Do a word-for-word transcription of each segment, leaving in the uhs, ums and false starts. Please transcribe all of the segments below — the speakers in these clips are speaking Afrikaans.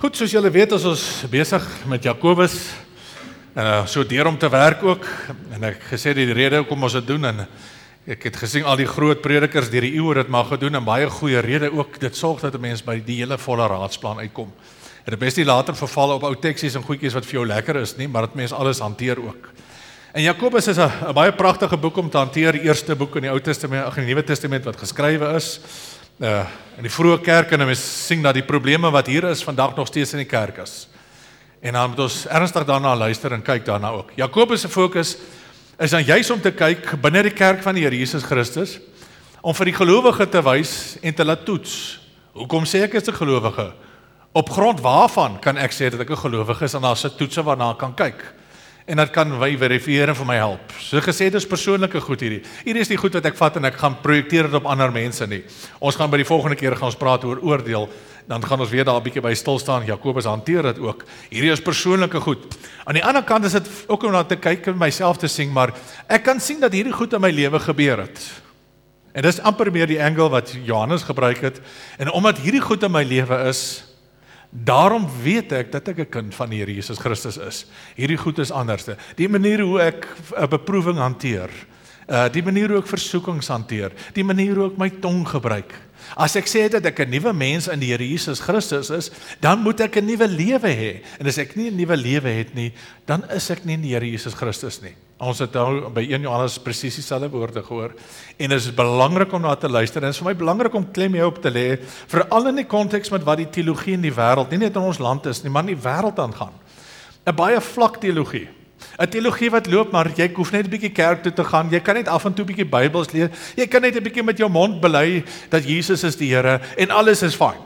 Goed, soos julle weet, is ons besig met Jakobus, uh, so deur om te werk ook, en ek gesê die rede hoekom ons dit doen, en ek het gesien al die groot predikers deur die eeue dit mag gedoen, en baie goeie rede ook, dit sorg dat 'n mens by die hele volle raadsplan uitkom. En dit bes nie later verval op ou teksies en goedjies wat vir jou lekker is nie, maar dat mens alles hanteer ook. En Jakobus is 'n baie pragtige boek om te hanteer, die eerste boek in die Ou Testament, ag in die Nuwe Testament wat geskrywe is. Uh, in die vroeë kerk en mens sien dat die probleme wat hier is vandag nog steeds in die kerk is. En dan moet ons ernstig daarna luister en kyk daarna ook. Jakobus se fokus is dan juis om te kyk binne die kerk van die Here Jesus Christus, om vir die gelowige te wys en te laat toets. Hoekom sê ek is 'n gelowige? Op grond waarvan kan ek sê dat ek 'n gelowige is, en daar's 'n toetse waarna ek kan kyk. En dat kan wy verifieer en vir my help. So gesê, dit is persoonlike goed hierdie. Hierdie is die goed wat ek vat en ek gaan projekteer dit op ander mense nie. Ons gaan by die volgende keer gaan ons praat oor oordeel, dan gaan ons weer daar 'n bietjie by stil staan. Jakobus hanteer dit ook. Hierdie is persoonlike goed. Aan die ander kant is dit ook om na te kyk en myself te sien, maar ek kan sien dat hierdie goed in my lewe gebeur het. En dis amper meer die angle wat Johannes gebruik het. En omdat hierdie goed in my lewe is, daarom weet ek dat ek 'n kind van die Here Jesus Christus is. Hierdie goed is anders. Die manier hoe ek 'n beproewing hanteer, uh, die manier hoe ek versoekings hanteer, die manier hoe ek my tong gebruik. As ek sê dat ek 'n nuwe mens in die Here Jesus Christus is, dan moet ek 'n nuwe lewe hê. En as ek nie 'n nuwe lewe het nie, dan is ek nie in die Here Jesus Christus nie. Ons het nou by een Johannes presies dieselfde woorde gehoor. En dit is belangrik om na te luister. En dit is vir my belangrik om klem hier op te lê, veral in die konteks met wat die teologie in die wêreld, nie net in ons land is nie, maar in die wêreld aangaan. 'n Baie vlak teologie. 'n Teologie wat loop, maar jy hoef net 'n bietjie kerk toe te gaan. Jy kan net af en toe 'n bietjie Bybels lees. Jy kan net 'n bietjie met jou mond bely dat Jesus is die Here en alles is fyn.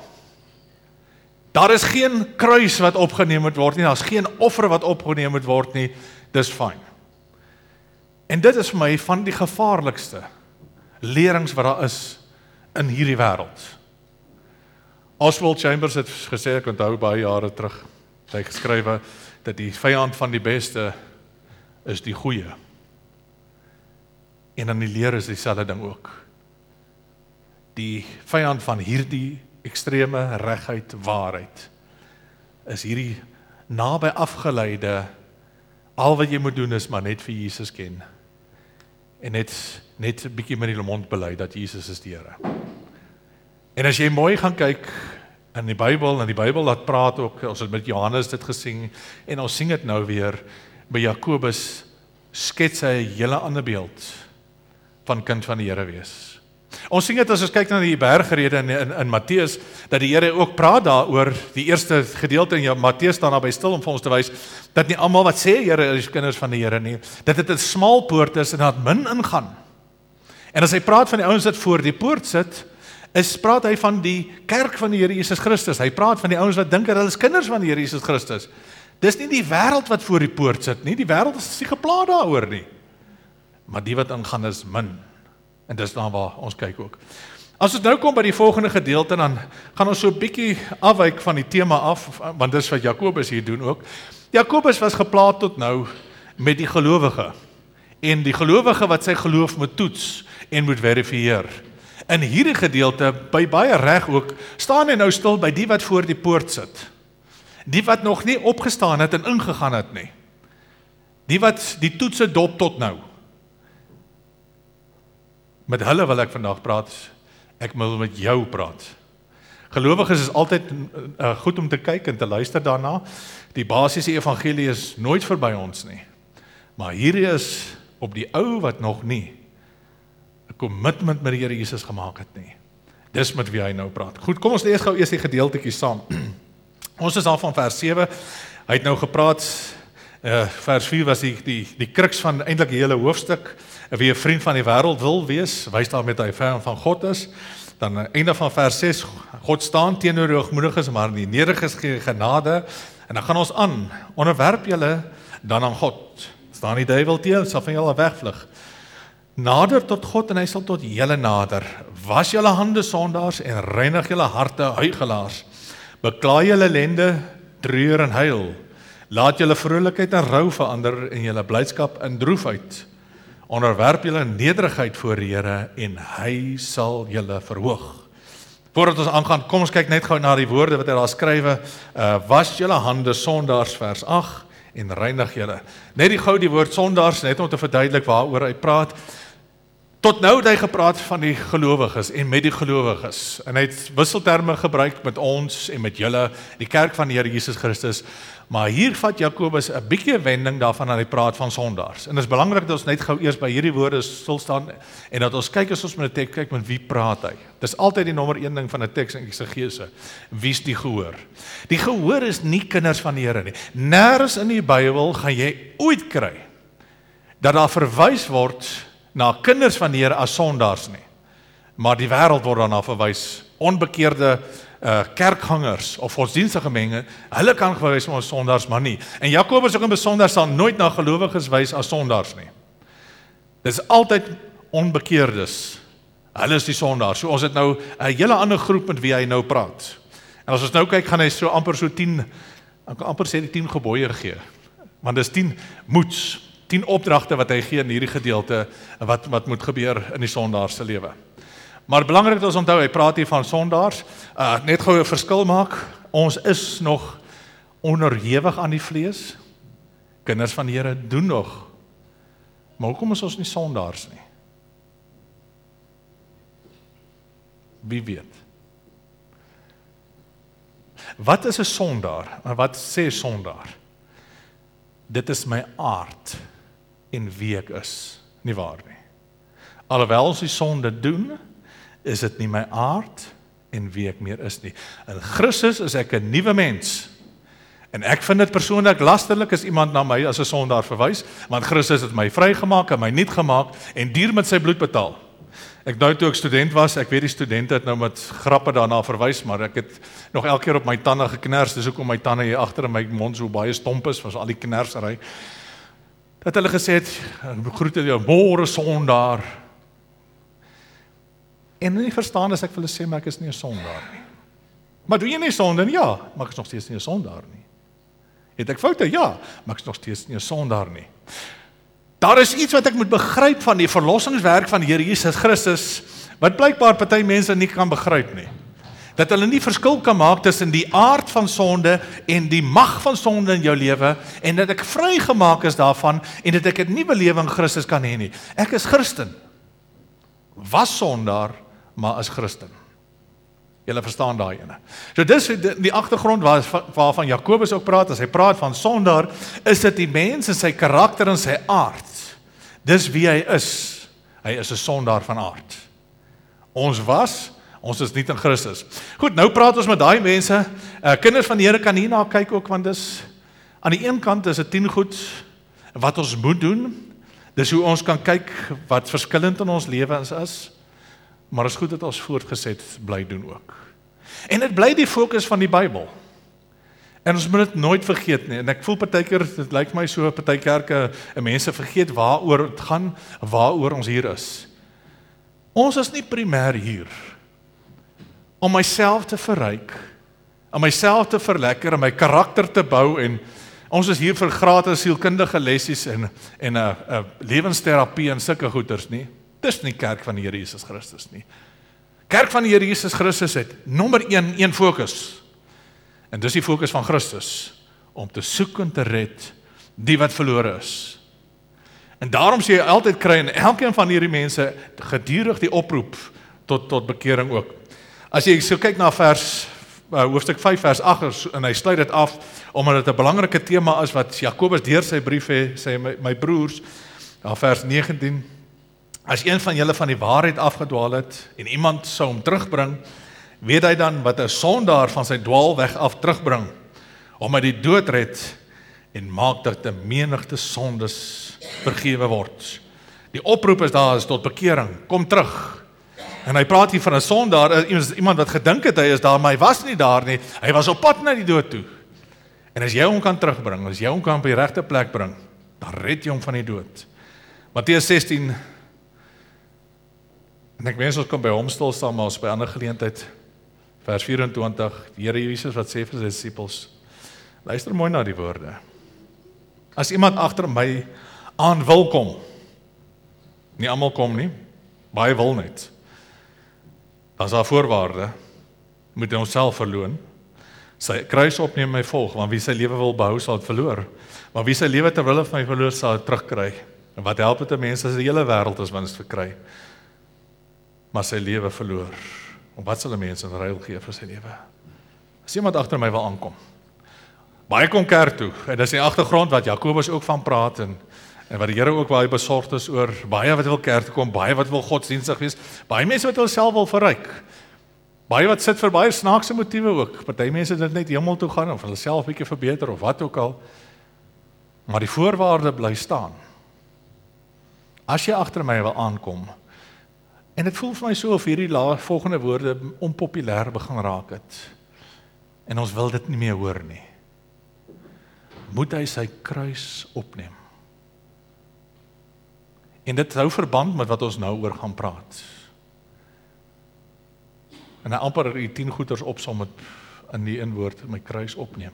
Daar is geen kruis wat opgeneem moet word nie. Daar's geen offer wat opgeneem moet word nie. Dis fyn. En dit is vir my van die gevaarlikste lerings wat daar is in hierdie wêreld. Oswald Chambers het gesê, ek onthou baie jare terug, hy het geskrywe dat die vyand van die beste is die goeie. En in die leer is dieselfde ding ook. Die vyand van hierdie ekstreme regheid, waarheid, is hierdie naby afgeleide, al wat jy moet doen is maar net vir Jesus ken. En net, net 'n bietjie met die mond bely dat Jesus is die Here. En as jy mooi gaan kyk in die Bybel, en die Bybel laat praat ook, ons het met Johannes dit gesien, en ons sien dit nou weer, by Jakobus skets hy 'n hele ander beeld van kind van die Here wees. Ons sien dit as ons kyk na die bergrede in, in, in Matteus, dat die Here ook praat daaroor, die eerste gedeelte in Matteus staan daarby stil om vir ons te wys, dat nie almal wat sê Here is kinders van die Here nie, dat dit 'n smal poort is en dat min ingaan. En as hy praat van die ouens wat voor die poort sit, is praat hy van die kerk van die Here Jesus Christus. Hy praat van die ouens wat dink dat hulle is kinders van die Here Jesus Christus. Dis nie die wêreld wat voor die poort sit nie, die wêreld is nie geplaag daaroor nie. Maar die wat ingaan is min. En dis dan waar ons kyk ook. As ons nou kom by die volgende gedeelte, dan gaan ons so 'n bietjie afwyk van die tema af, want dis wat Jakobus hier doen ook. Jakobus was geplaag tot nou met die gelowige. En die gelowige wat sy geloof moet toets en moet verifieer. In hierdie gedeelte, by baie reg ook, staan hy nou stil by die wat voor die poort sit. Die wat nog nie opgestaan het en ingegaan het nie. Die wat die toetse dop tot nou. Met hulle wil ek vandag praat, ek wil met jou praat. Gelowiges is altyd uh, goed om te kyk en te luister daarna. Die basiese evangelie is nooit verby ons nie. Maar hierdie is op die ou wat nog nie 'n commitment met die Here Jesus gemaak het nie. Dis met wie hy nou praat. Goed, kom ons lees gou eers die gedeeltetjie saam. Ons is al van vers sewe. Hy het nou gepraat, uh, vers vier was die, die, die kruks van eintlik die hele hoofstuk. Wie 'n vriend van die wêreld wil wees, wys daar met hy vyand van God is. Dan einde van vers ses, God staan teenoor die hoogmoediges, maar die nederiges gee genade. En dan gaan ons aan, onderwerp julle dan aan God. Staan die duiwel teen, sal van julle wegvlug. Nader tot God en hy sal tot julle nader. Was julle hande sondaars en reinig julle harte huigelaars. Bekla julle ellende, treur en huil. Laat julle vrolikheid en rou verander en julle blydskap in droefheid. Onderwerp julle nederigheid voor die Here en hy sal julle verhoog. Voordat ons aangaan, kom ons kyk net gou na die woorde wat hy daar skrywe. Uh, was julle hande sondaars, vers agt, en reinig julle. Net die gou die woord sondaars, net om te verduidelik waaroor hy praat. Tot nou het hy gepraat van die gelowiges en met die gelowiges. En hy het wisselterme gebruik met ons en met julle, die kerk van die Here Jesus Christus. Maar hier vat Jakobus 'n bietjie wending daarvan aan hy praat van sondaars. En dit is belangrik dat ons net gou eers by hierdie woorde stil staan en dat ons kyk as ons met 'n teks kyk met wie praat hy. Dis altyd die nommer een ding van 'n teks in eksegese. Wie's die gehoor? Die gehoor is nie kinders van die Here nie. Nêrens in die Bybel gaan jy ooit kry dat daar verwys word na kinders van die Here as sondaars nie. Maar die wêreld word daarna verwys. Onbekeerde uh, kerkgangers of godsdienstige mense, hulle kan gewys word as sondaars, maar nie. En Jakobus ook in besonder sal nooit na gelowiges wys as sondaars nie. Dis altyd onbekeerdes. Hulle is die sondaars. So ons het nou 'n hele ander groep met wie hy nou praat. En as ons nou kyk, gaan hy so amper so tien, ek kan amper sê die tien gebooie gee. Want dis tien moeds, tien opdragte wat hy gee in hierdie gedeelte, wat, wat moet gebeur in die sondaars se lewe. Maar belangrik dat ons onthou, hy praat hier van sondaars, uh, net gou 'n verskil maak, ons is nog onderhewig aan die vlees, kinders van die Here doen nog, maar hoekom is ons nie sondaars nie? Wie weet? Wat is 'n sondaar? Wat sê sondaar? Dit is my aard en wie ek is, nie waar nie. Alhoewel ons die sonde doen, is dit nie my aard en wie ek meer is nie. In Christus is ek 'n nuwe mens. En ek vind dit persoonlik lasterlik as iemand na my as 'n sondaar verwys, want Christus het my vrygemaak en my nuut gemaak en duur met sy bloed betaal. Ek nou toe ek student was, ek weet die studente het nou met grappe daarna verwys, maar ek het nog elke keer op my tande gekners, dis hoekom my tande hier agter in my mond so baie stomp is, was al die knersery. Dat hulle gesê het, groete jou, môre sondaar. En nie verstaan as ek vir hulle sê, maar ek is nie 'n sondaar nie. Maar doen jy nie sonde nie? Ja, maar ek is nog steeds nie 'n sondaar nie. Het ek foute? Ja, maar ek is nog steeds nie 'n sondaar nie. Daar is iets wat ek moet begryp van die verlossingswerk van die Here Jesus Christus, wat blykbaar party mense nie kan begryp nie. Dat hulle nie verskil kan maak tussen die aard van sonde en die mag van sonde in jou lewe, en dat ek vrygemaak is daarvan, en dat ek 'n nuwe lewe in Christus kan hê nie. Ek is Christen. Was sondaar, maar as Christen. Julle verstaan daai ene. So dis die, die agtergrond waar, waarvan Jakobus ook praat, as hy praat van sondaar, is dit die mens en sy karakter en sy aard. Dis wie hy is. Hy is 'n sondaar van aard. Ons was, ons is nie in Christus. Goed, nou praat ons met daai mense, uh, kinders van die Here kan hierna kyk ook, want dis, aan die een kant is dit tien goed, wat ons moet doen, dis hoe ons kan kyk, wat verskillend in ons lewens is, maar is goed dat ons voortgeset bly doen ook. En dit bly die fokus van die Bybel. En ons moet dit nooit vergeet nie. En ek voel partykeer, dit lyk my so, party kerke, en mense vergeet waaroor het gaan, waaroor ons hier is. Ons is nie primêr hier om myself te verryk, om myself te verlekker, om my karakter te bou, en ons is hier vir gratis sielkundige lessies en en 'n uh, uh, lewensterapie en sulke goeders nie. Dis nie kerk van die Here Jesus Christus nie. Kerk van die Here Jesus Christus het nommer een, een fokus. En dis die fokus van Christus, om te soek en te red die wat verlore is. En daarom sê jy altyd kry in elkeen van hierdie mense gedurig die oproep tot tot bekering ook. As jy so kyk na vers uh, hoofstuk vyf vers agt, en hy sluit dit af omdat dit 'n belangrike tema is wat Jakobus deur sy brief hè, sê my, my broers, na vers negentien, as een van julle van die waarheid afgedwaal het en iemand sou hom terugbring, weet hy dan wat 'n sondaar van sy dwaalweg af terugbring, om hy die dood red en maak dat 'n menigte sondes vergewe word. Die oproep is daar is tot bekering, kom terug. En hy praat hier van 'n sondaar, iemand wat gedink het hy is daar, maar hy was nie daar nie, hy was op pad na die dood toe. En as jy hom kan terugbring, as jy hom kan op die regte plek bring, dan red jy hom van die dood. Matteus sestien, en ek wens ons kan by hom stil staan, maar ons by ander geleentheid, vers vyf-en-twintig, die Here Jesus wat sê vir sy disippels, luister mooi na die woorde. As iemand agter my aan wil kom, nie almal kom nie, baie wil net, dan is daar voorwaarde, moet hy homself verloon, sy kruis opneem my volg, want wie sy lewe wil behou sal het verloor, maar wie sy lewe ter wille van my verloor sal het terugkry. En wat help het 'n mens as die hele wêreld as wins verkry, maar sy lewe verloor? En wat sal 'n mens in ruil gee vir sy lewe? As iemand agter my wil aankom, baie kom kerk toe, en dis die agtergrond wat Jakobus ook van praat, en, en wat die Here ook baie besorgd is oor, baie wat wil kerk toe kom, baie wat wil godsdienstig wees, baie mense wat hulself wil verryk, baie wat sit vir baie snaakse motiewe ook, party mense dit net hemel toe gaan, of hulle self bietjie verbeter, of wat ook al, maar die voorwaarde bly staan. As jy agter my wil aankom, en dit voel vir my so of hierdie la, volgende woorde onpopulêr begin raak het, en ons wil dit nie meer hoor nie, moet hy sy kruis opneem. En dit hou verband met wat ons nou oor gaan praat. En hy amper die tien goeders opsom met in die inwoord, my kruis opneem.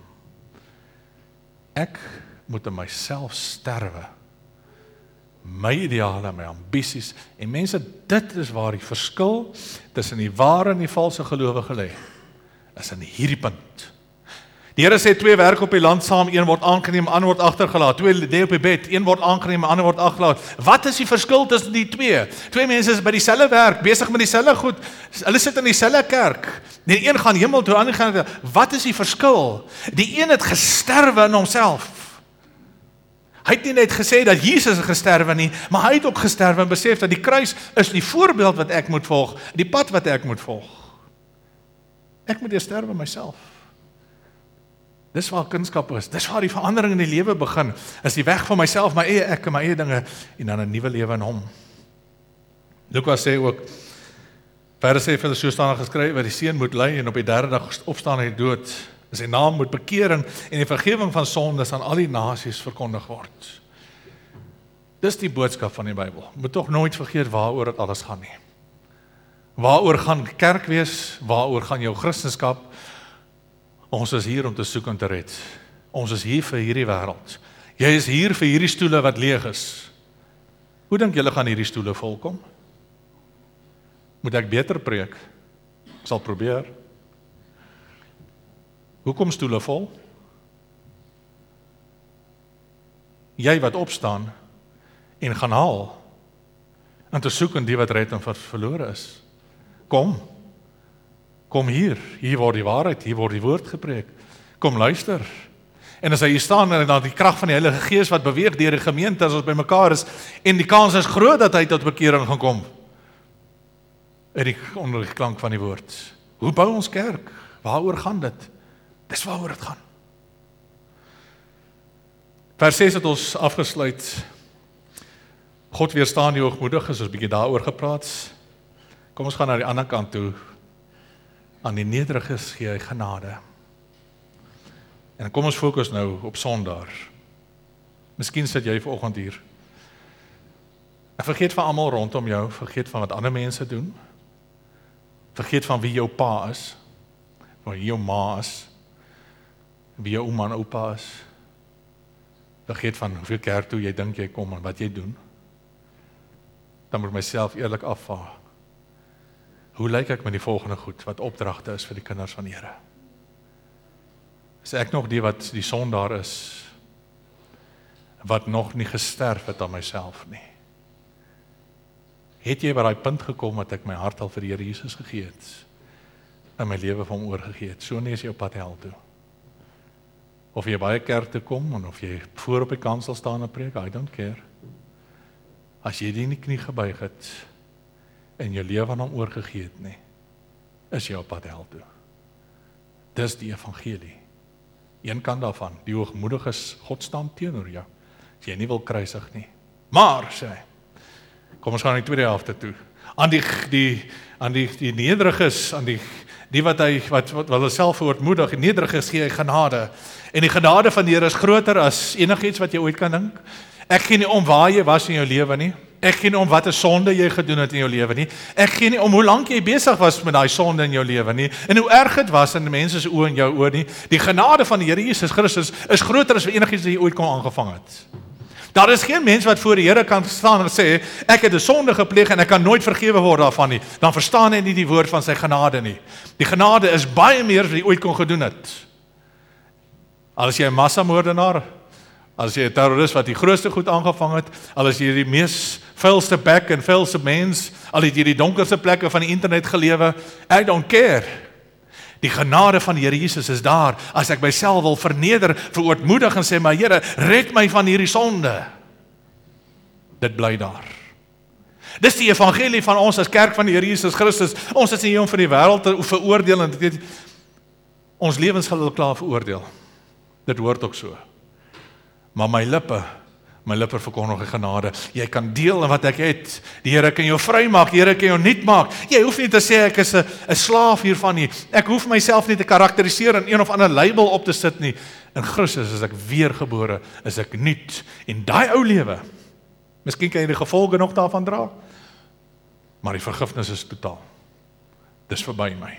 Ek moet in myself sterwe, my ideale, my ambisies, en mense, dit is waar die verskil tussen die ware en die valse gelowige lê, is in hierdie punt. Die Here sê twee werk op die land saam, een word aangeneem, ander word agtergelaat. Twee lê op die bed, een word aangeneem, ander word agtergelaat. Wat is die verskil tussen die twee? Twee mense is by dieselfde werk, besig met dieselfde goed. Hulle sit in dieselfde kerk. Die een gaan hemel toe, die ander gaan. Wat is die verskil? Die een het gesterwe in homself. Hy het nie net gesê dat Jesus het gesterwe nie, maar hy het ook gesterwe en besef dat die kruis is die voorbeeld wat ek moet volg, die pad wat ek moet volg. Ek moet eers sterwe myself. Dis waar kunskap is, dis waar die verandering in die lewe begin, is die weg van myself, my eie ek en my eie dinge, en dan 'n nuwe lewe in hom. Lukas sê ook, verder sê vir die so staan geskryf, wat die seun moet ly en op die derde dag opstaan uit die dood, sy naam moet bekering en die vergifnis van sondes aan al die nasies verkondig word. Dis die boodskap van die Bybel. Moet tog nooit vergeet waaroor dit alles gaan nie. Waaroor gaan kerk wees, waaroor gaan jou Christendom? Ons is hier om te soek en te red. Ons is hier vir hierdie wêreld. Jy is hier vir hierdie stoele wat leeg is. Hoe dink julle gaan hierdie stoele volkom? Moet ek beter preek? Ek sal probeer. Hoekom stoele vol? Jy wat opstaan en gaan haal en te soek in die wat red en verlore is. Kom. Kom hier, hier word die waarheid, hier word die woord gepreek. Kom luister. En as hy hier staan en dan die krag van die Heilige Gees wat beweeg deur die gemeente as ons by mekaar is, en die kans is groot dat hy tot bekering gaan kom. En die onder die klank van die woord. Hoe bou ons kerk? Waaroor gaan dit? Dis waaroor dit gaan. Vers ses het ons afgesluit. God weerstaan die hoogmoediges, ons 'n bietjie daaroor gepraat. Kom ons gaan na die ander kant toe. Aan die nederiges gee hy genade. En kom ons fokus nou op sondaar. Miskien sit jy vanoggend hier. En vergeet van almal rondom jou, vergeet van wat ander mense doen. Vergeet van wie jou pa is, wie jou ma is, wie jou ouma en oupa is. Vergeet van hoeveel kerk toe jy dink jy kom en wat jy doen. Dan moet ek myself eerlik afvaar. Hoe lyk ek met die volgende goed, wat opdragte is vir die kinders van die Here? Is ek nog die wat die sondaar is, wat nog nie gesterf het aan myself nie? Het jy by daai punt gekom dat ek my hart al vir die Here Jesus gegee het, en my lewe vir hom oorgegee het? So nie is jy op pad hel toe. Of jy baie kerk toe kom, en of jy voor op die kansel staan en preek, I don't care. As jy die in die knie gebuig het, en jou lewe aan hom oorgegee het nie, is jy op pad hel toe. Dis die evangelie. Een kant daarvan, die hoogmoediges, God staan teenoor jou, as jy nie wil kruisig nie. Maar, sê hy, kom ons gaan in die tweede helfte toe, aan die, die, aan die, die nederiges, aan die, die wat hy, wat, wat, wat hulle self verootmoedig, die nederiges gee hy genade, en die genade van die Here is groter as enigiets wat jy ooit kan dink. Ek gee nie om waar jy was in jou lewe nie, ek gee nie om wat 'n sonde jy gedoen het in jou lewe nie, ek gee nie om hoe lank jy besig was met daai sonde in jou lewe nie, en hoe erg dit was in die mense se oë en jou oë nie. Die genade van die Here Jesus Christus is groter as enigiets wat jy ooit kon aangevang het. Daar is geen mens wat voor die Here kan staan en sê, ek het 'n sonde gepleeg en ek kan nooit vergewe word daarvan nie. Dan verstaan hy nie die woord van sy genade nie. Die genade is baie meer as jy ooit kon gedoen het. As jy 'n massamoordenaar, as jy 'n terrorist wat die grootste goed aangevang het, al is jy die mees vuilste bek en vuilste mens, al het jy die donkerste plekke van die internet gelewe, I don't care. Die genade van die Here Jesus is daar, as ek myself wil verneder, verootmoedig en sê, maar Here, red my van hierdie sonde. Dit bly daar. Dis die evangelie van ons as kerk van die Here Jesus Christus. Ons is nie hier om vir die wêreld te veroordeel, en dit, ons lewens gaan hulle klaar veroordeel. Dit hoort ook so. Maar my lippe, my lippe verkondig die genade. Jy kan deel in wat ek het. Die Here kan jou vry maak, die Here kan jou nuut maak. Jy hoef nie te sê ek is 'n 'n slaaf hiervan nie. Ek hoef myself nie te karakteriseer en een of ander label op te sit nie. In Christus is ek weergebore, is ek nuut. En daai ou lewe, miskien kan jy die gevolge nog daarvan dra, maar die vergifnis is totaal. Dis verby my.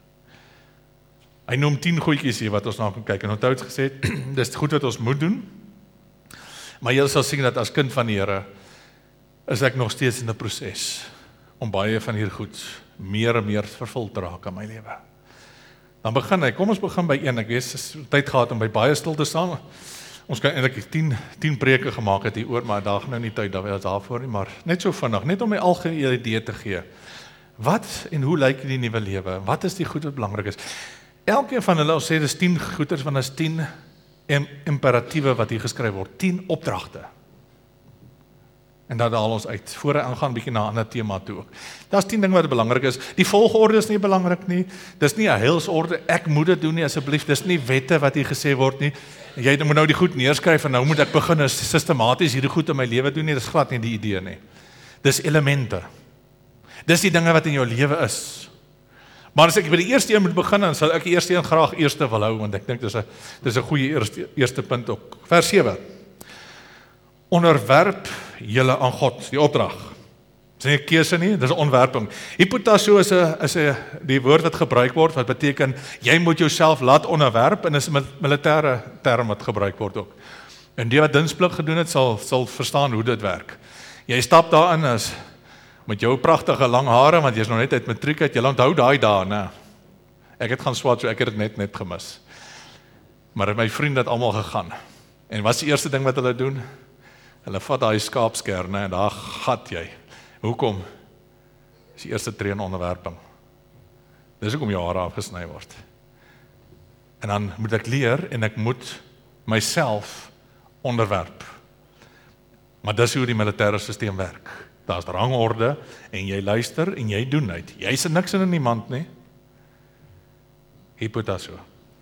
Hy noem tien goedjies hier wat ons na kan kyk. En onthou het gesê, dis goed wat ons moet doen. Maar jy sal sien dat as kind van die Here, is ek nog steeds in 'n proses, om baie van hier goed, meer en meer vervul te raak in my lewe. Dan begin hy, kom ons begin by een, ek weet, tyd gehad om by baie stil te staan. Ons kan eintlik tien, tien preke gemaak het hier oor, maar daar gaan nou nie tyd daarvoor nie, maar net so vinnig, net om my algehele idee te gee. Wat en hoe lyk die nuwe lewe? Wat is die goed wat belangrik is? Elkeen van hulle, ons sê dis tien goeders, want is tien imperatiewe wat hier geskryf word, tien opdragte. En dat haal ons uit, voor hy aangaan, bietjie na 'n ander tema toe ook. Daar's tien dinge wat belangrik is. Die volgorde is nie belangrik nie. Dis nie 'n heilsorde, ek moet dit doen nie asseblief. Dis nie wette wat hier gesê word nie. Jy moet nou die goed neerskryf en nou moet ek begin sistematies hierdie goed in my lewe doen nie. Dis glad nie die idee nie. Dis elemente. Dis die dinge wat in jou lewe is. Maar as ek by die eerste een moet begin, dan sal ek die eerste een graag eerste wil hou, want ek dink dis 'n dis 'n goeie eerste eerste punt ook. Vers sewe. Onderwerp julle aan God, die opdrag. Dis nie 'n keuse nie, dis 'n onderwerping. Hypotasso is 'n is 'n die woord wat gebruik word wat beteken jy moet jouself laat onderwerp, en is 'n militêre term wat gebruik word ook. En die wat diensplig gedoen het sal sal verstaan hoe dit werk. Jy stap daarin as met jou pragtige lang hare, want jy's nog net uit matriek uit, jy onthou daai dae, né? Ek het gaan swat, so ek het dit net net gemis. Maar my vriende het almal gegaan. En wat is die eerste ding wat hulle doen? Hulle vat daai skaapskerne en daar gat jy. Hoekom? Dis die eerste tree in onderwerping. Dis hoekom jou hare afgesny word. En dan moet ek leer en ek moet myself onderwerp. Maar dis hoe die militêre stelsel werk. Daar's rangorde en jy luister en jy doen uit. Jy sê niks in niemand nie. Hypotasso.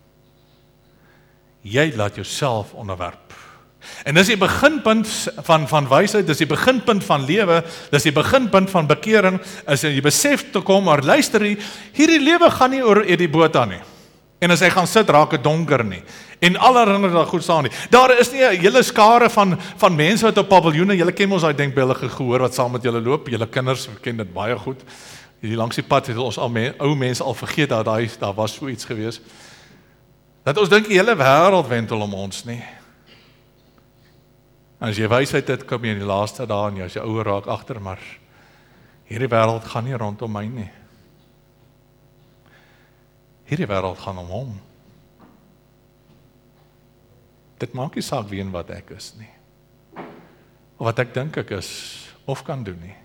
Jy laat jouself onderwerp. En dis die beginpunt van van wysheid, dis die beginpunt van lewe, dis die beginpunt van bekering, is jy besef te kom, maar luister hier, hierdie lewe gaan nie oor Eddie Botha nie. En as hy gaan sit, raak dit donker nie. En allerhande daar goed staan nie. Daar is nie 'n hele skare van van mense wat op paviljoene, julle ken ons daai denkbeeldige gehoor wat saam met julle loop, julle kinders ken dit baie goed. Hierdie langs die pad het ons al me, ou mense al vergeet dat daai daar was so iets gewees. Dat ons dink die hele wêreld wentel om ons nie. As jy wysheid het, kom jy in die laaste dae en jy as jy ouer raak agter, maar hierdie wêreld gaan nie rondom my nie. Hierdie wêreld gaan om hom. Dit maak nie saak wie en wat ek is nie. Of wat ek dink ek is, of kan doen nie.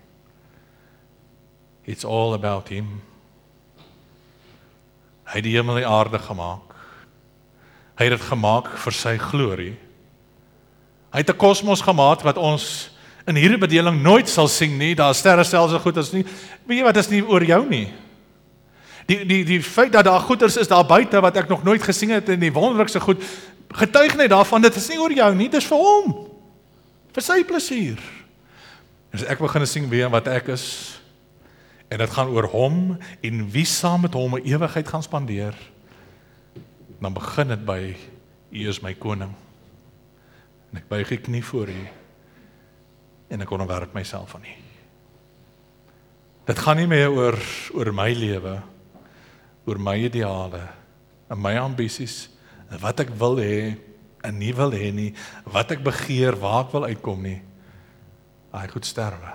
It's all about him. Hy het die hemel en die aarde gemaak. Hy het dit gemaak vir sy glorie. Hy het 'n kosmos gemaak wat ons in hierdie bedeling nooit sal sien nie. Daar sterrestelsels so goed as nie. Weet jy wat, is nie oor jou nie. Die die die feit dat daar goeders is daar buite wat ek nog nooit gesien het en die wonderlikste goed, getuig net daarvan, dit is nie oor jou nie, dit is vir hom. Vir sy plesier. En as ek begin sing wie en wat ek is, en dit gaan oor hom en wie saam met hom 'n ewigheid gaan spandeer, dan begin dit by U is my koning. En ek buig die knie voor U en ek onderwerp myself aan U. Dit gaan nie meer oor oor my lewe, oor my ideale, en my ambisies, en wat ek wil hê, en nie wil hê nie, wat ek begeer, waar ek wil uitkom nie, hy goed sterwe.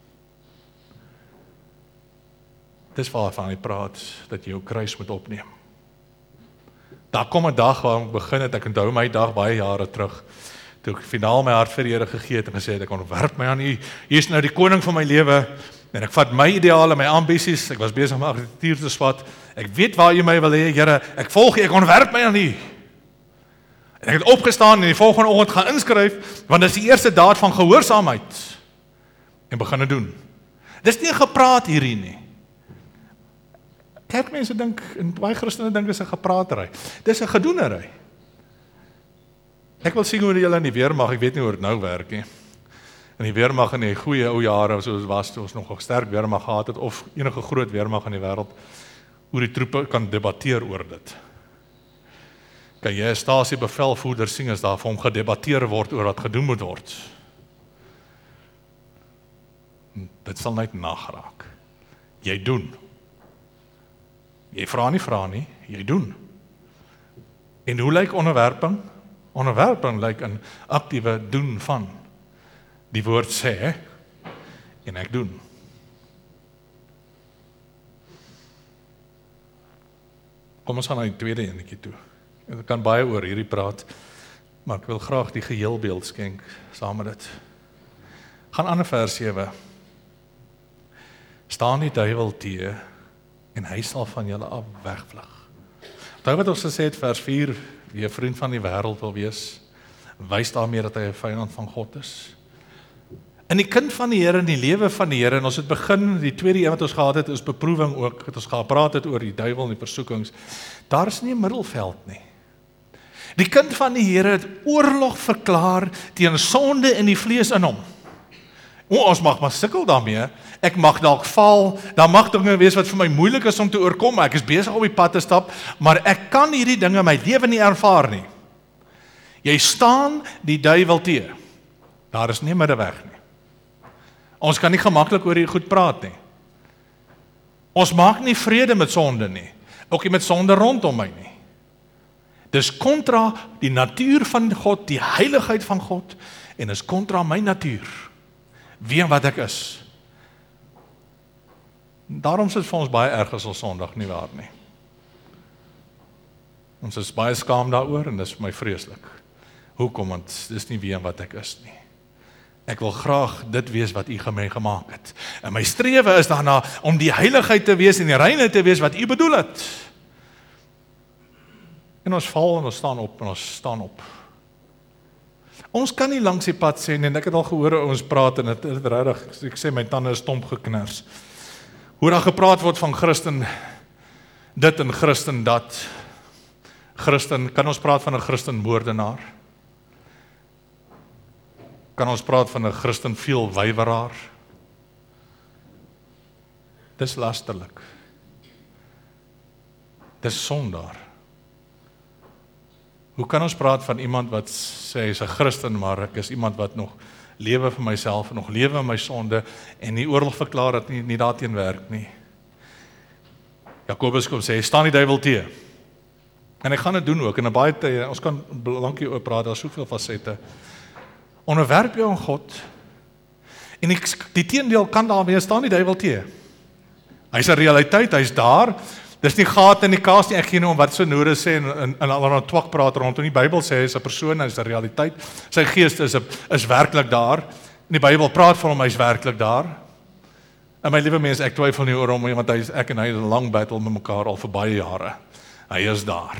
Dis waarvan hy praat, dat jy jou kruis moet opneem. Daar kom 'n dag waar ek begin het, ek onthou my dag baie jare terug, toe ek finaal my hart vir die Here gegee het en gesê het, ek ontwerp my aan U, U is nou die koning van my lewe, en ek vat my ideale, my ambisies, ek was besig om argitektuur te swat, ek weet waar U my wil hê, Here, ek volg U, ek ontwerp my aan U. En ek het opgestaan en die volgende oggend gaan inskryf, want dit is die eerste daad van gehoorsaamheid, en begin het doen. Dis nie gepraat hierdie nie. Kerkmense dink, en baie Christene dink dis 'n gepraatery. Dis 'n gedoenery. Ek wil sien hoe julle in die weermag, ek weet nie hoe dit nou werk nie. In die weermag in die goeie ou jare, soos was toe ons nog 'n sterk weermag gehad het, of enige groot weermag in die wêreld, hoe die troepe kan debatteer oor dit. Kan jy 'n stasiebevelvoerder sien as daar vir hom gedebatteer word oor wat gedoen moet word? Dit sal net nagraak. Jy doen. Jy vra nie, vra nie, jy doen. En hoe lyk onderwerping? Onderwerping lyk in aktiewe doen van. Die woord sê, en ek doen. Kom ons gaan na die tweede enetjie toe. Ek kan baie oor hierdie praat, maar ek wil graag die geheelbeeld skenk saam met dit. Gaan aan vers sewe. Staan die duiwel teë, en hy sal van julle af wegvlug. Onthou wat ons gesê het, vers vier, wie 'n vriend van die wêreld wil wees, wys daarmee dat hy 'n vyand van God is. In die kind van die Here, in die lewe van die Here, en ons het begin, die tweede een wat ons gehad het, is beproewing ook, het ons gepraat het oor die duiwel en die versoekings, daar is nie 'n middelveld nie. Die kind van die Here het oorlog verklaar teen sonde in die vlees in hom. O, ons mag maar sukkel daarmee, ek mag dalk val, daar mag dinge wees wat vir my moeilik is om te oorkom, ek is besig op die pad te stap, maar ek kan hierdie dinge in my lewe nie ervaar nie. Jy staan die duiwel teë. Daar is nie middeweg nie. Ons kan nie gemaklik oor hier goed praat nie. Ons maak nie vrede met sonde nie, ook nie met sonde rondom my nie. Dis kontra die natuur van God, die heiligheid van God, en is kontra my natuur. Wie en wat ek is. Daarom is dit vir ons baie erg as ons Sondag nie waar nie. Ons is baie skaam daaroor en dis vir my vreeslik. Hoekom? Want dis nie wie en wat ek is nie. Ek wil graag dit wees wat U my gemaak het. En my strewe is daarna om die heiligheid te wees en die reinheid te wees wat U bedoel het. En ons val en ons staan op en ons staan op. Ons kan nie langs die pad sê nie, en ek het al gehoor ons praat en dit is regtig, ek sê my tande is stomp geknars. Hoe daar gepraat word van Christen dit en Christen dat. Christen, kan ons praat van 'n Christen moordenaar? Kan ons praat van 'n Christen veel wyweraar? Dis lasterlik. Dis sondaar. Hoe kan ons praat van iemand wat sê hy is 'n Christen, maar ek is iemand wat nog lewe vir myself en nog lewe in my sonde en nie oorlog verklaar dat nie, nie daarteen werk nie. Jakobus kom sê, staan die duiwel teë. En ek gaan dit doen ook, en in baie tye, ons kan lankie oor praat, daar is soveel fasette. Onderwerp jou aan God, en die, die teendeel kan daar weer staan die duiwel teë. Hy is 'n realiteit, hy is daar, dis nie gat in die kaas nie, ek gee nie om wat so noorde sê, en, en, en al dan twak praat rondom, die Bybel sê, hy is 'n persoon, hy is 'n realiteit, sy gees is, is werklik daar, en die Bybel praat van hom, hy is werklik daar. En my liewe mense, ek twyfel nie oor hom, want hy is, ek en hy het 'n lang battle met mekaar al vir baie jare. Hy is daar.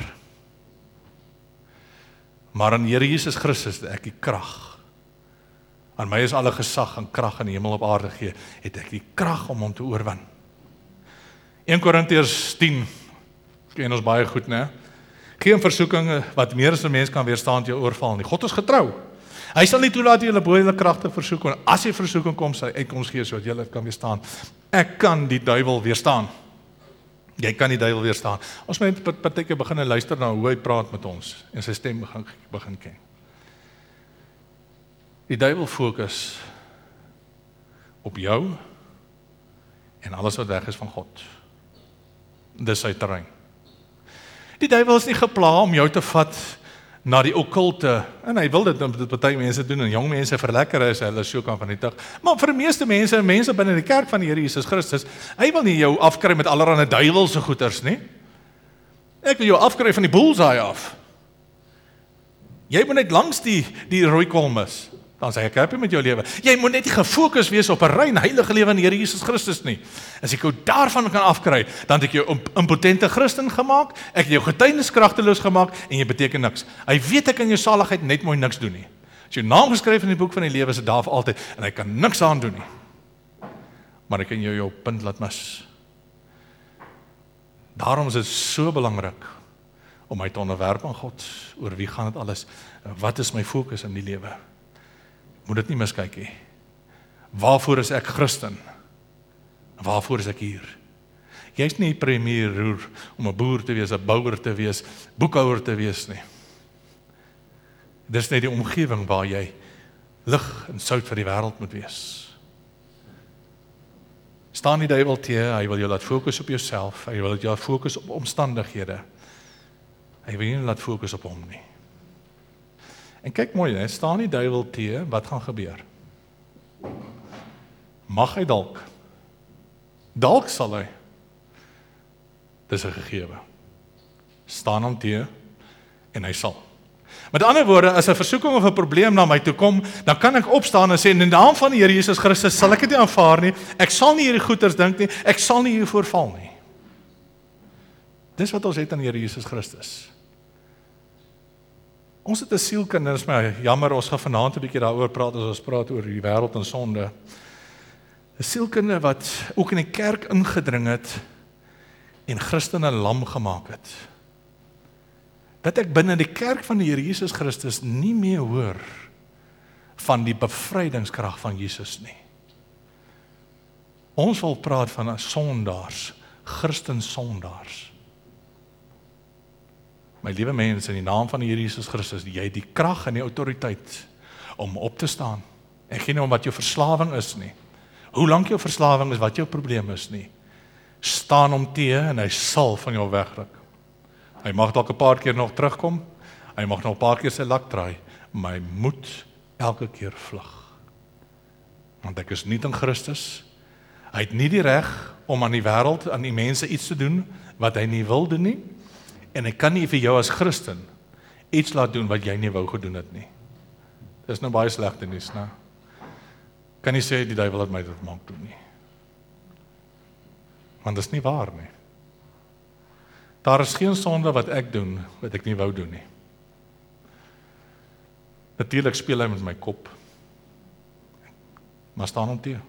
Maar in Here Jesus Christus het ek die krag. Aan my is alle gesag en krag in die hemel op aarde gegee, het ek die krag om hom te oorwin. Eerste Korintiërs tien, ken ons baie goed, né? Geen versoeking wat meer as 'n mens kan weerstaan jou oorval nie. God is getrou. Hy sal nie toelaat jy julle bo julle kragte versoek, en as jy versoeking kom, sal hy uitkoms gee sodat jy dit kan weerstaan. Ek kan die duiwel weerstaan. Jy kan die duiwel weerstaan. Ons moet partykeer begin luister na hoe hy praat met ons en sy stem begin, begin ken. Die duiwel fokus op jou en alles wat weg is van God. Dis sy terrein. Die duiwel is nie gepla om jou te vat na die okkulte, en hy wil dit, dit baie mense doen, en jong mense verlekker is, hulle so kan van die tug, maar vir die meeste mense, mense binne die kerk van die Here Jesus Christus, hy wil nie jou afkry met allerlei duiwelse goeters nie, ek wil jou afkry van die bullseye af, jy moet net langs die, die rooikolm is, dan sê ek happy met jou lewe, jy moet net nie gefokus wees op 'n rein heilige lewe in die Here Jesus Christus nie, as ek jou daarvan kan afkry, dan het ek jou impotente Christen gemaak, ek het jou getuienis kragteloos gemaak, en jy beteken niks, hy weet ek in jou saligheid net mooi niks doen nie, as jou naam geskryf in die boek van die lewe, is dit daar vir altyd, en hy kan niks aan doen nie, maar ek kan jou jou punt laat mis, daarom is dit so belangrik, om my te onderwerp aan God, oor wie gaan dit alles, wat is my fokus in die lewe, moet dit nie miskyk nie. Waarvoor is ek Christen? Waarvoor is ek hier? Jy is nie premier roer om 'n boer te wees, 'n bouer te wees, boekhouer te wees nie. Dis net die omgewing waar jy lig en sout vir die wêreld moet wees. Staan die duiwel teë, hy wil jou laat fokus op jouself, hy wil jou laat fokus op omstandighede. Hy wil nie laat fokus op hom nie. En kyk mooi, hè, staan die duiwel teë, wat gaan gebeur? Mag hy dalk? Dalk sal hy. Dis 'n gegewe. Staan hom teë, en hy sal. Met ander woorde, as 'n versoeking of 'n probleem na my toe kom, dan kan ek opstaan en sê, in die naam van die Here Jesus Christus, sal ek dit nie aanvaar nie, ek sal nie hierdie goeters dink nie, ek sal nie hiervoor val nie. Dis wat ons het aan die Here Jesus Christus. Ons het 'n sielkind, en is my jammer, ons gaan vanaand 'n bietjie daaroor praat, as ons praat oor die wêreld en sonde. 'n Sielkinde wat ook in die kerk ingedring het, en Christene lam gemaak het. Dat ek binne die kerk van die Here Jesus Christus nie meer hoor van die bevrydingskrag van Jesus nie. Ons wil praat van sondaars, Christen sondaars. My liewe mense, in die naam van die Here Jesus Christus, jy het die krag en die autoriteit om op te staan. Ek gee nie om wat jou verslawing is nie. Hoe lank jou verslawing is, wat jou probleem is nie. Staan hom teë en hy sal van jou wegruk. Hy mag dalk 'n paar keer nog terugkom, hy mag nog 'n paar keer sy lak draai, maar hy moet elke keer vlug. Want ek is nie in Christus. Hy het nie die reg om aan die wêreld, aan die mense iets te doen wat hy nie wil doen nie. En hy kan nie vir jou as Christen iets laat doen wat jy nie wou gedoen het nie. Dis nou baie slegte nuus, né? Kan nie sê die duiwel het my dit maak doen nie. Want dis nie waar nie. Daar is geen sonde wat ek doen, wat ek nie wou doen nie. Natuurlik speel hy met my kop. Maar staan hom teë.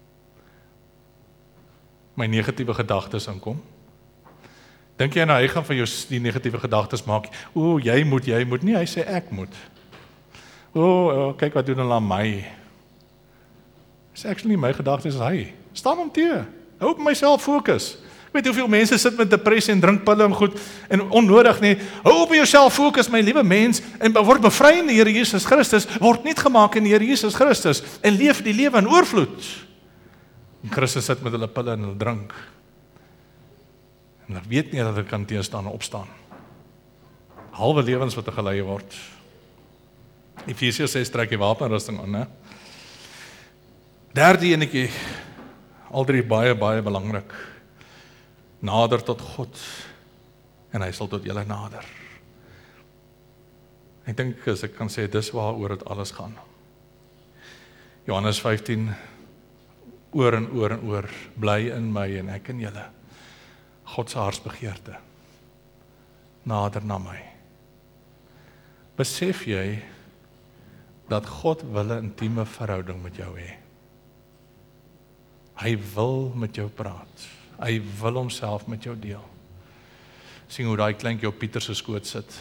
My negatiewe gedagtes inkom. Dink jy nou, hy gaan van jou die negatiewe gedagtes maak, o, jy moet, jy moet nie, hy sê ek moet. O, o kyk wat doen hulle aan my. Dis actually my gedagtes is hy. Staan hom teë. Hou op myself fokus. Ek weet hoeveel mense sit met depressie en drink pille en goed, en onnodig nie. Hou op jouself fokus, my liewe mens, en word bevry in die Here Jesus Christus, word niet gemaak in die Here Jesus Christus, en leef die lewe in oorvloed. En Christus sit met hulle pille en hulle drink. En hulle weet nie dat hulle kan teenstaan en opstaan. Halwe lewens wat gelei word. Efesiërs ses trek die wapenrusting aan, né? Derde enetjie, al drie baie, baie belangrik. Nader tot God, en hy sal tot julle nader. Ek dink, as ek kan sê, dis waaroor dit alles gaan. Johannes vyftien, oor en oor en oor, bly in my en ek in julle. God se hartsbegeerte, nader na my. Besef jy, dat God wil 'n intieme verhouding met jou hê. Hy wil met jou praat. Hy wil homself met jou deel. Sien hoe daai kleintjie op Pieter se skoot sit.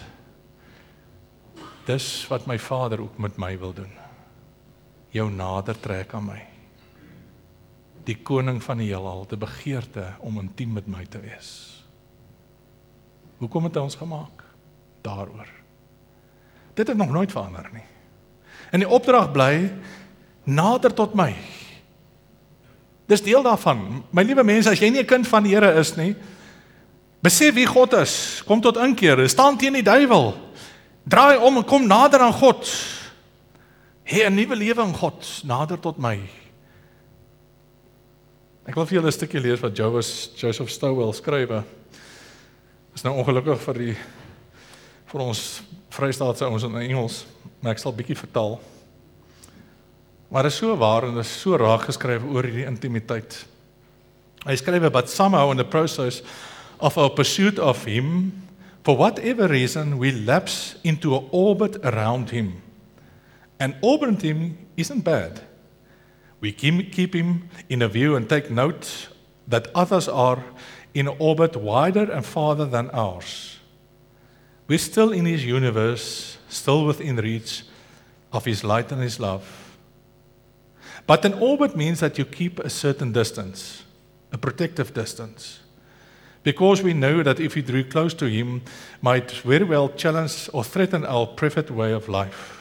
Dis wat my Vader ook met my wil doen. Jou nader trek aan my. Die koning van die heelal, die begeerte om intiem met my te wees. Hoekom het hy ons gemaak? Daaroor. Dit het nog nooit verander nie. En die opdrag bly, nader tot my. Dis deel daarvan. My liewe mense, as jy nie 'n kind van die Here is nie, besef wie God is, kom tot inkeer, staan teen die duiwel. Draai om en kom nader aan God. Hê 'n nuwe lewe in God, nader tot my. Ek wil vir julle 'n stukkie lees wat Joseph, Joseph Stowell skrywe. Is nou ongelukkig vir die vir ons Vrystaatse ouens in Engels, maar ek sal bietjie vertaal. Maar dit is so waar en dit is so raak geskryf oor hierdie intimiteit. Hy skryf, but somehow in the process of our pursuit of him, for whatever reason, we lapse into an orbit around him. And orbiting him isn't bad. We keep, keep him in a view and take note that others are in an orbit wider and farther than ours. We're still in his universe, still within reach of his light and his love. But an orbit means that you keep a certain distance, a protective distance. Because we know that if we drew close to him, might very well challenge or threaten our preferred way of life.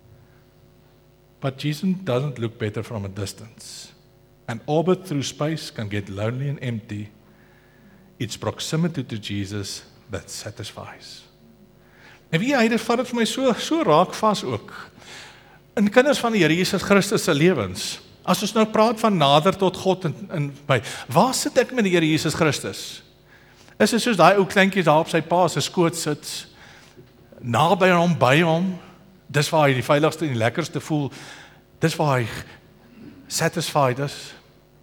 But Jesus doesn't look better from a distance. An orbit through space can get lonely and empty. It's proximity to Jesus that satisfies. En wie hy, dit vat dit vir my so, so raak vas ook. In kinders van die Here Jesus Christus se lewens, as ons nou praat van nader tot God en, en by, waar sit ek met die Here Jesus Christus? Is dit soos daai ou kleintjie daar op sy pa se skoot sit, naby hom, by hom, dis waar hy die veiligste en die lekkerste voel, dis waar hy satisfied is?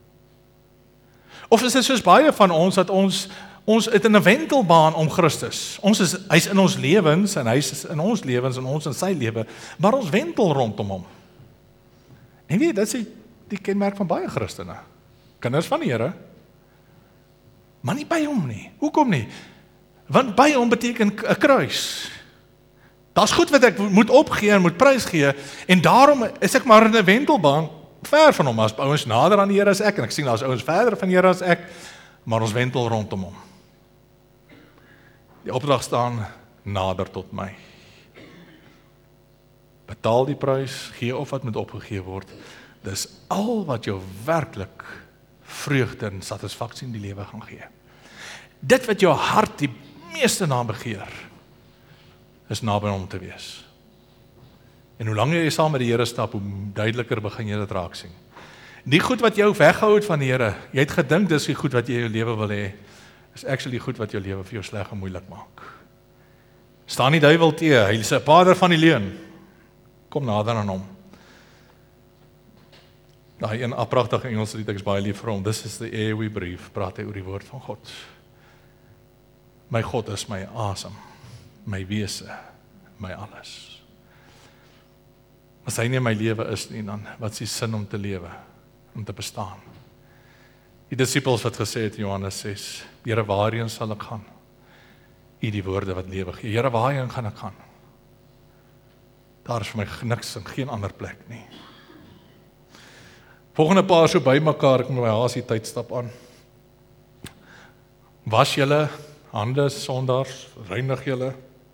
Of is dit soos baie van ons, dat ons, ons het in 'n wentelbaan om Christus, ons is, hy is in ons lewens, en hy is in ons lewens, en ons in sy lewe, maar ons wentel rondom hom. En weet, dit is die, die kenmerk van baie Christene, kinders van die Here, maar nie by hom nie. Hoekom nie? Want by hom beteken 'n kruis. Daar's goed wat ek moet opgee en moet prys gee, en daarom is ek maar in 'n wentelbaan ver van hom. As ouens nader aan die Here as ek, en ek sien daar's ouens verder van die Here as ek, maar ons wentel rondom hom. Die opdrag staan, nader tot my. Betaal die prys, gee of wat moet opgegee word. Dis al wat jou werklik vreugde en satisfaksie in die lewe gaan gee. Dit wat jou hart die meeste na begeer, is naby hom te wees. En hoe langer jy saam met die Here stap, hoe duideliker begin jy dit raak sien. Die goed wat jou weghou het van die Here, jy het gedink dis die goed wat jy in jou lewe wil hê, is actually goed wat jou lewe vir jou sleg en moeilik maak. Staan die duiwel teë, hy is 'n vader van die leuen. Kom nader aan hom. Daai een pragtige Engelse lied, ek is baie lief vir hom. This is the air we breathe, praat hy oor die woord van God. My God is my asem, my wese, my alles. As hy nie my lewe is nie, dan wat is die sin om te lewe, om te bestaan? Die disippels wat gesê het in Johannes ses, Here, waarheen sal ek gaan? U die woorde wat lewe gee. Here, waarheen gaan ek gaan? Daar is vir my niks en geen ander plek nie. Volgende paar so by mekaar, ek moet my haas die tydstap aan. Was julle hande sondaars, reinig julle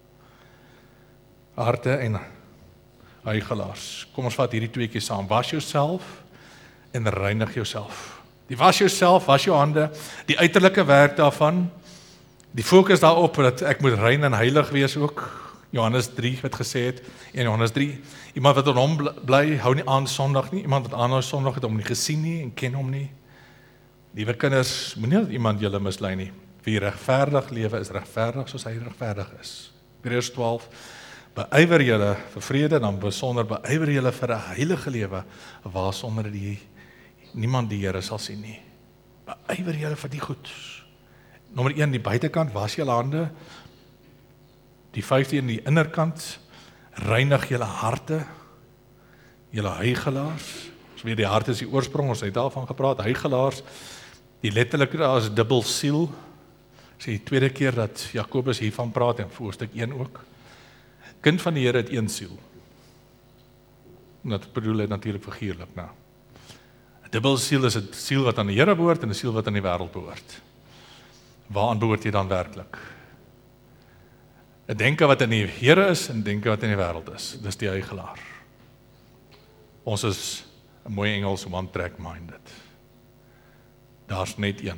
harte en huigelaars. Kom ons vat hierdie tweeetjie saam. Was jouself en reinig jouself. Die was jouself, was jou hande, die uiterlike werk daarvan, die fokus daarop dat ek moet rein en heilig wees ook. Johannes drie wat gesê het, en Johannes drie, iemand wat aan hom bly, hou nie aan sondig nie, iemand wat aanhou sondig het hom nie gesien nie en ken hom nie. Liewe kinders, moenie dat iemand julle mislei nie. Wie regverdig lewe is regverdig soos hy regverdig is. Hebreërs twaalf, beywer julle vir vrede, dan besonder beywer julle vir 'n heilige lewe, waarsonder die niemand die Here sal sien nie. Beywer julle vir die goed. Nommer een, die buitekant, was julle hande. Die vyftien, die innerkant, reinig julle harte, julle huigelaars. Ons weet die hart is die oorsprong, ons het daarvan gepraat, huigelaars, die letterlike daar is dubbel siel. Dis die tweede keer dat Jakobus hiervan praat, en voorstuk een ook. Kind van die Here het een siel. En dat bedoel hy natuurlik figuurlik, nou. 'n Dubbel siel is 'n siel wat aan die Here behoort en 'n siel wat aan die wêreld behoort. Waaraan behoort jy dan werklik? 'n Denke wat in die Here is en denke wat in die wêreld is. Dis die huigelaar. Ons is 'n mooi Engels one track minded. Daar's net een.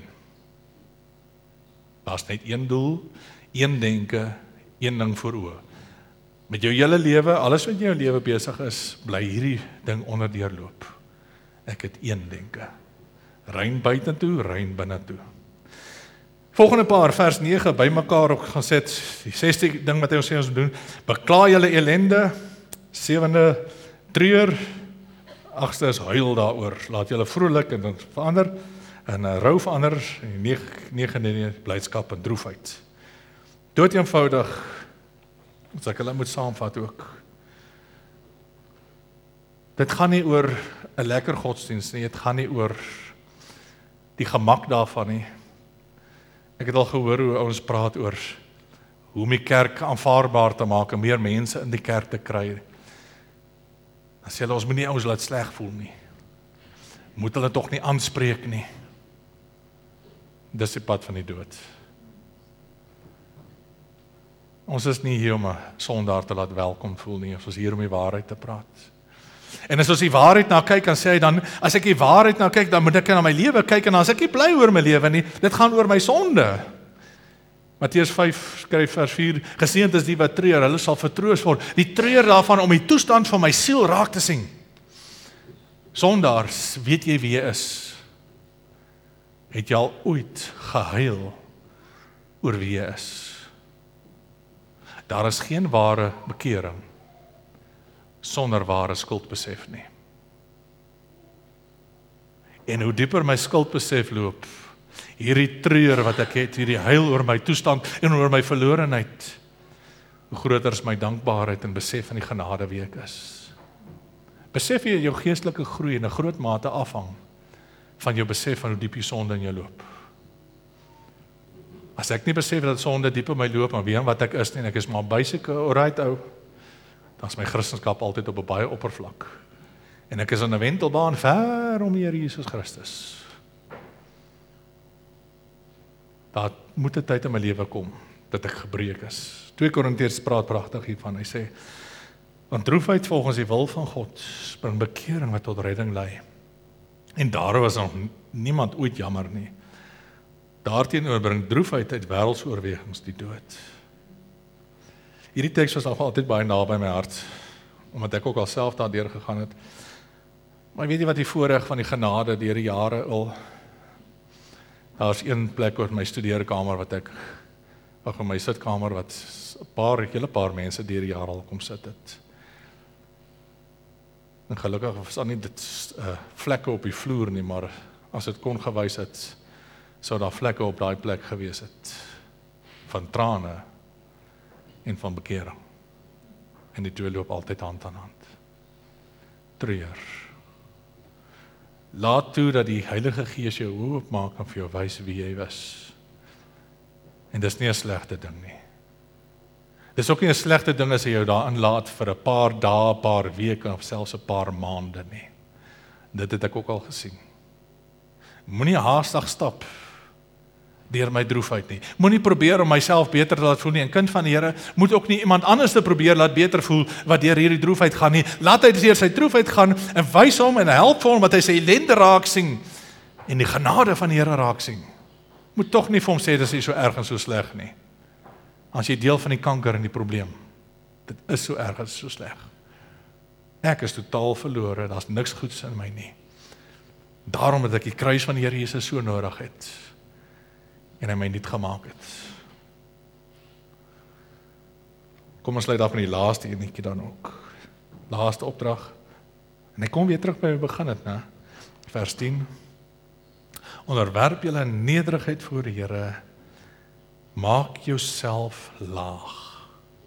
Daar's net een doel, een denke, een ding voor oë. Met jou hele lewe, alles wat in jou lewe besig is, bly hierdie ding onderdeurloop. Ek het een denke. Rein buitentoe, rein binnetoe. Volgende paar, vers nege, by mekaar ook gaan sit, die sesde ding wat hy ons sê ons moet doen, bekla julle elende, sewende, treur, agste is huil daaroor, laat julle vrolik en dan verander, en uh, rou verander, en negende blydskap en droefheid. Dood eenvoudig, as ek hulle moet saamvat ook. Dit gaan nie oor 'n lekker godsdienst nie, dit gaan nie oor die gemak daarvan nie. Ek het al gehoor hoe ouens praat oor hoe om die kerk aanvaarbaar te maak en meer mense in die kerk te kry. Dan sê hulle, ons moet nie ouens laat sleg voel nie. Moet hulle tog nie aanspreek nie. Dis die pad van die dood. Ons is nie hier om 'n sondaar te laat welkom voel nie, ons is hier om die waarheid te praat. En as ons die waarheid na kyk, dan sê hy dan, as ek die waarheid na kyk, dan moet ek na my lewe kyk, en as ek nie bly oor my lewe nie, dit gaan oor my sonde. Matteus vyf skryf vers vier, geseënd is die wat treur, hulle sal vertroos word. Die treur daarvan om die toestand van my siel raak te sien. Sondaars, weet jy wie jy is? Het jy al ooit gehuil oor wie jy is? Daar is geen ware bekering sonder ware skuldbesef nie. En hoe dieper my skuldbesef loop, hierdie treur wat ek het, hierdie huil oor my toestand en oor my verlorenheid, hoe groter is my dankbaarheid en besef van die genade wie ek is. Besef jy jou geestelike groei in 'n groot mate afhang van jou besef van hoe diep die sonde in jou loop. As ek nie besef dat sonde diep in my loop, maar weet wat ek is nie, en ek is maar basic alright ou, dan is my Christendom altyd op 'n baie oppervlak. En ek is aan 'n wentelbaan ver om die Here Jesus Christus. Daar moet 'n tyd in my lewe kom dat ek gebreek is. twee Korintiërs praat pragtig hiervan. Hy sê, want droefheid volgens die wil van God bring bekering wat tot redding lei. En daar was nog niemand ooit jammer nie. Daarteenoor bring droefheid uit wêreldse oorwegings die dood. Hierdie teks was nog altyd baie naby my hart, omdat ek ook al self daardeur gegaan het. Maar weet jy wat die voorreg van die genade deur die jare al, daar is een plek oor my studeerkamer wat ek, ag in my sitkamer wat 'n paar, hele paar mense deur die jare al kom sit het. En gelukkig was daar nie dit uh, vlekke op die vloer nie, maar as dit kon gewys het, sou daar vlekke op daai plek gewees het, van trane en van bekering. En die twee loop altyd hand aan hand. Treur. Laat toe dat die Heilige Gees jou oopmaak en vir jou wys wie jy is. En dis nie 'n slegte ding nie. Dis ook nie 'n slegte ding as jy jou daarin laat vir 'n paar dae, paar weke of selfs 'n paar maande nie. Dit het ek ook al gesien. Moenie haastig stap deur my droefheid nie. Moenie probeer om myself beter te laat voel nie. 'n Kind van die Here moet ook nie iemand anders te probeer laat beter voel wat deur hierdie droefheid gaan nie. Laat hy deur sy droefheid gaan en wys hom en help hom wat hy sy ellende raak sien en die genade van die Here raak sien. Moet tog nie vir hom sê dis nie so erg en so sleg nie. As jy deel van die kanker en die probleem. Dit is so erg en so sleg. Ek is totaal verlore, daar's niks goeds in my nie. Daarom het ek die kruis van die Here Jesus so nodig het. En hy my niet gemaak het. Kom ons sluit af met die laaste enetjie dan ook. Laaste opdrag. En hy kom weer terug by my begin het, né? Vers tien. Onderwerp julle in nederigheid voor die Here. Maak jouself laag.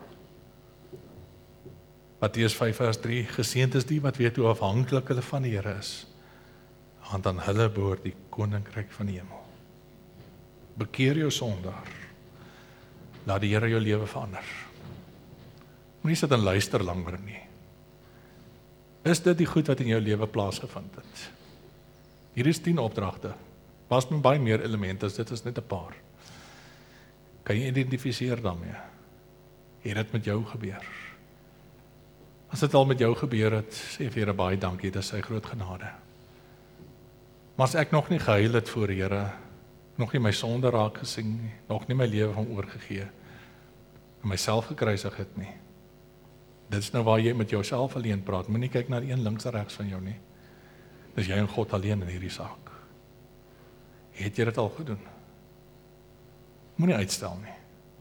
Matteus vyf vers drie. Geseënd is die wat weet hoe afhanklik hulle van die Here is. Want aan hulle behoort die koninkryk van die hemel. Bekeer jou sondaar. Laat die Here jou lewe verander. Moenie sit en luister langer nie. Is dit die goed wat in jou lewe plaasgevind het? Hier is tien opdragte. Was met baie meer elemente, dit is net 'n paar. Kan jy identifiseer daarmee? Het dit met jou gebeur? As dit al met jou gebeur het, sê vir Here baie dankie, dit is sy groot genade. Maar as ek nog nie gehuil het voor die Here, nog nie my sonde raak gesien nie, nog nie my lewe van oorgegee, en myself gekruisig het nie, Dit is nou waar jy met jouself alleen praat. Moenie kyk na die een links en regs van jou nie. Dis jy en God alleen in hierdie saak. Het jy dit al gedoen? Moenie uitstel nie.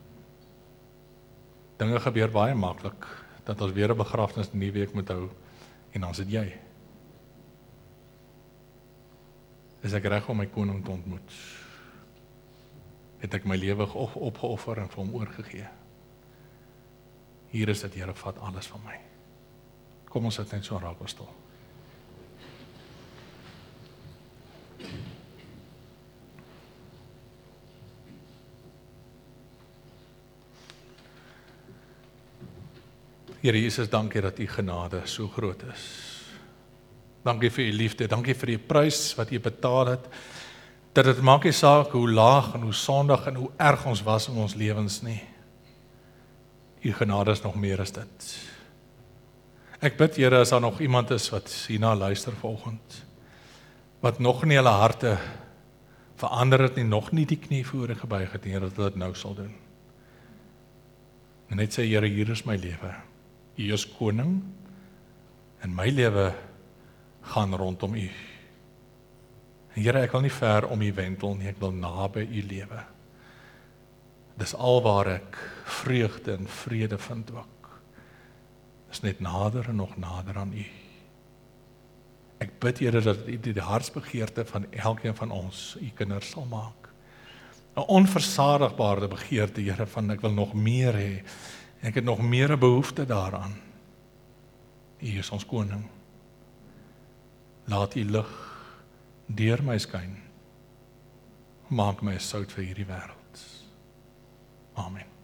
Dinge gebeur baie maklik, dat ons weer 'n begrafnis in die week moet hou, en dan sit jy. Is ek reg om my koning te ontmoet? Het ek my lewe op, opgeoffer en vir hom oorgegee? Hier is dit, Here, vat alles van my. Kom ons sit net so raak ons stil. Here Jesus, dankie dat u genade so groot is. Dankie vir u liefde, dankie vir die prys wat u betaal het, dat dit maak nie saak hoe laag en hoe sondig en hoe erg ons was in ons lewens nie. U genade is nog meer as dit. Ek bid, Here, as daar nog iemand is wat hierna luister vanoggend, wat nog nie hulle harte verander het nie, nog nie die knie voor u gebuig het, Here, dat hulle dit nou sal doen. En net sê, Here, hier is my lewe. U is koning, en my lewe gaan rondom u. En Here, ek wil nie ver om u wentel nie, ek wil naby u lewe. Dis alwaar ek vreugde en vrede vind ook. Dis net nader en nog nader aan u. Ek bid, Here, dat u die hartsbegeerte van elkeen van ons, u kinders, sal maak. 'n Onversadigbare begeerte, Here, van ek wil nog meer hê. Ek het nog meer 'n behoefte daaraan. U is ons koning. Laat u lig deur my skyn. Maak my sout vir hierdie wêreld. Amen.